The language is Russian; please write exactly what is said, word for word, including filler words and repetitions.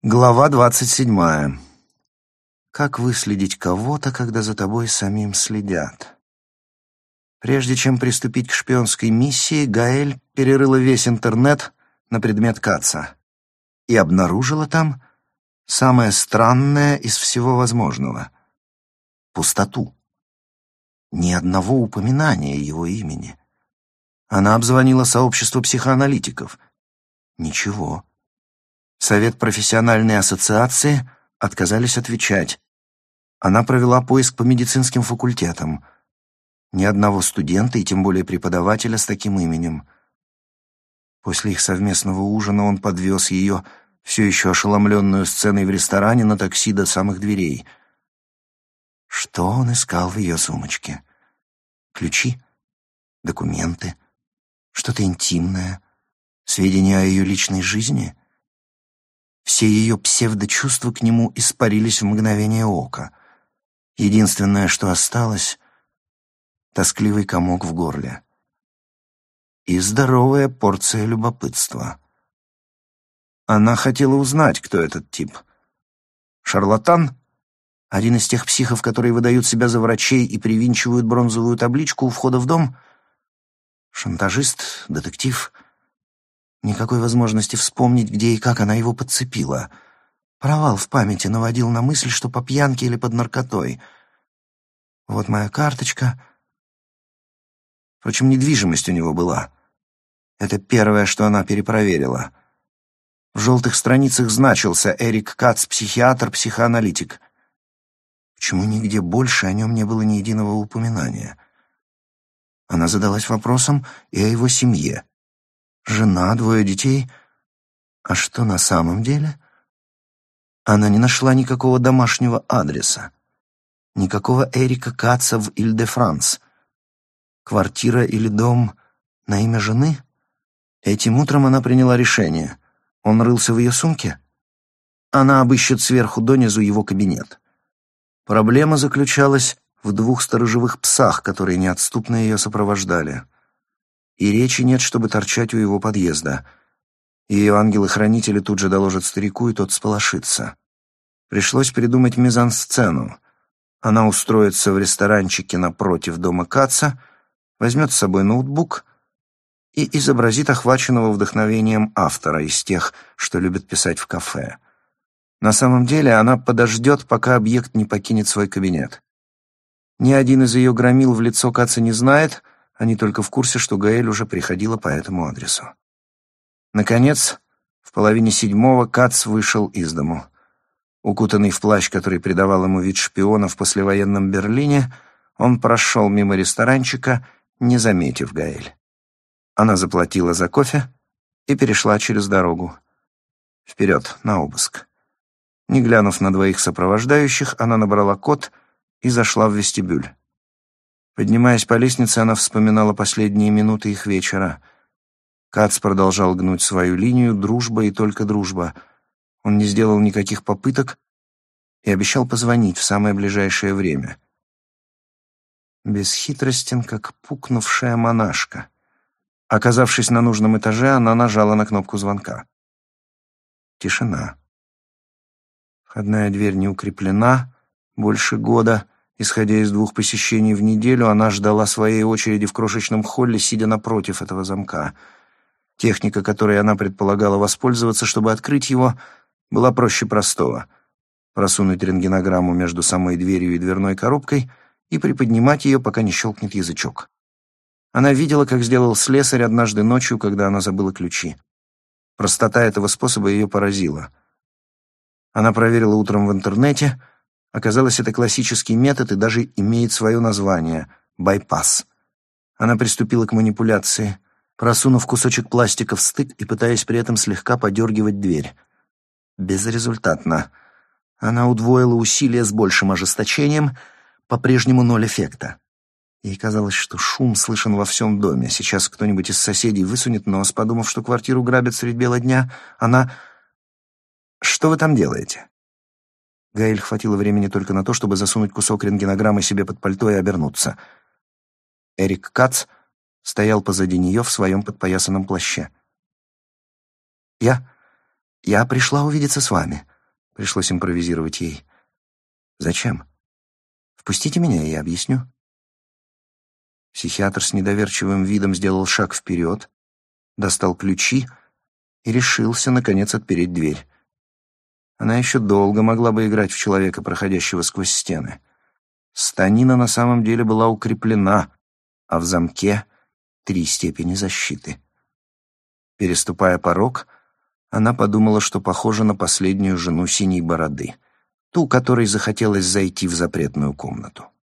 Глава двадцать седьмая. Как выследить кого-то, когда за тобой самим следят? Прежде чем приступить к шпионской миссии, Гаэль перерыла весь интернет на предмет Каца и обнаружила там самое странное из всего возможного — пустоту. Ни одного упоминания его имени. Она обзвонила сообщество психоаналитиков. Ничего. Совет профессиональной ассоциации отказались отвечать. Она провела поиск по медицинским факультетам. Ни одного студента и тем более преподавателя с таким именем. После их совместного ужина он подвез ее, все еще ошеломленную сценой в ресторане, на такси до самых дверей. Что он искал в ее сумочке? Ключи? Документы? Что-то интимное? Сведения о ее личной жизни? Все ее псевдочувства к нему испарились в мгновение ока. Единственное, что осталось — тоскливый комок в горле. И здоровая порция любопытства. Она хотела узнать, кто этот тип. Шарлатан? Один из тех психов, которые выдают себя за врачей и привинчивают бронзовую табличку у входа в дом? Шантажист? Детектив? Никакой возможности вспомнить, где и как она его подцепила. Провал в памяти наводил на мысль, что по пьянке или под наркотой. Вот моя карточка. Впрочем, недвижимость у него была. Это первое, что она перепроверила. В желтых страницах значился Эрик Кац, психиатр, психоаналитик. Почему нигде больше о нем не было ни единого упоминания? Она задалась вопросом и о его семье. Жена, двое детей. А что на самом деле? Она не нашла никакого домашнего адреса. Никакого Эрика Каца в Иль-де-Франс. Квартира или дом на имя жены? Этим утром она приняла решение. Он рылся в ее сумке? Она обыщет сверху донизу его кабинет. Проблема заключалась в двух сторожевых псах, которые неотступно ее сопровождали. И речи нет, чтобы торчать у его подъезда. Ее ангелы-хранители тут же доложат старику, и тот сполошится. Пришлось придумать мизансцену. Она устроится в ресторанчике напротив дома Каца, возьмет с собой ноутбук и изобразит охваченного вдохновением автора из тех, что любят писать в кафе. На самом деле она подождет, пока объект не покинет свой кабинет. Ни один из ее громил в лицо Каца не знает, они только в курсе, что Гаэль уже приходила по этому адресу. Наконец, в половине седьмого Кац вышел из дому. Укутанный в плащ, который придавал ему вид шпиона в послевоенном Берлине, он прошел мимо ресторанчика, не заметив Гаэль. Она заплатила за кофе и перешла через дорогу. Вперед, на обыск. Не глянув на двоих сопровождающих, она набрала код и зашла в вестибюль. Поднимаясь по лестнице, она вспоминала последние минуты их вечера. Кац продолжал гнуть свою линию, дружба и только дружба. Он не сделал никаких попыток и обещал позвонить в самое ближайшее время. Бесхитростен, как пукнувшая монашка. Оказавшись на нужном этаже, она нажала на кнопку звонка. Тишина. Входная дверь не укреплена больше года. Исходя из двух посещений в неделю, она ждала своей очереди в крошечном холле, сидя напротив этого замка. Техника, которой она предполагала воспользоваться, чтобы открыть его, была проще простого. Просунуть рентгенограмму между самой дверью и дверной коробкой и приподнимать ее, пока не щелкнет язычок. Она видела, как сделал слесарь однажды ночью, когда она забыла ключи. Простота этого способа ее поразила. Она проверила утром в интернете. Оказалось, это классический метод и даже имеет свое название — байпас. Она приступила к манипуляции, просунув кусочек пластика в стык и пытаясь при этом слегка подергивать дверь. Безрезультатно. Она удвоила усилия с большим ожесточением, по-прежнему ноль эффекта. Ей казалось, что шум слышен во всем доме. Сейчас кто-нибудь из соседей высунет нос, подумав, что квартиру грабят средь бела дня. Она... «Что вы там делаете?» Гаэль хватило времени только на то, чтобы засунуть кусок рентгенограммы себе под пальто и обернуться. Эрик Кац стоял позади нее в своем подпоясанном плаще. «Я... я пришла увидеться с вами», Пришлось импровизировать ей. «Зачем? Впустите меня, я объясню». Психиатр с недоверчивым видом сделал шаг вперед, достал ключи и решился, наконец, отпереть дверь. Она еще долго могла бы играть в человека, проходящего сквозь стены. Станина на самом деле была укреплена, а в замке три степени защиты. Переступая порог, она подумала, что похожа на последнюю жену Синей Бороды, ту, которой захотелось зайти в запретную комнату.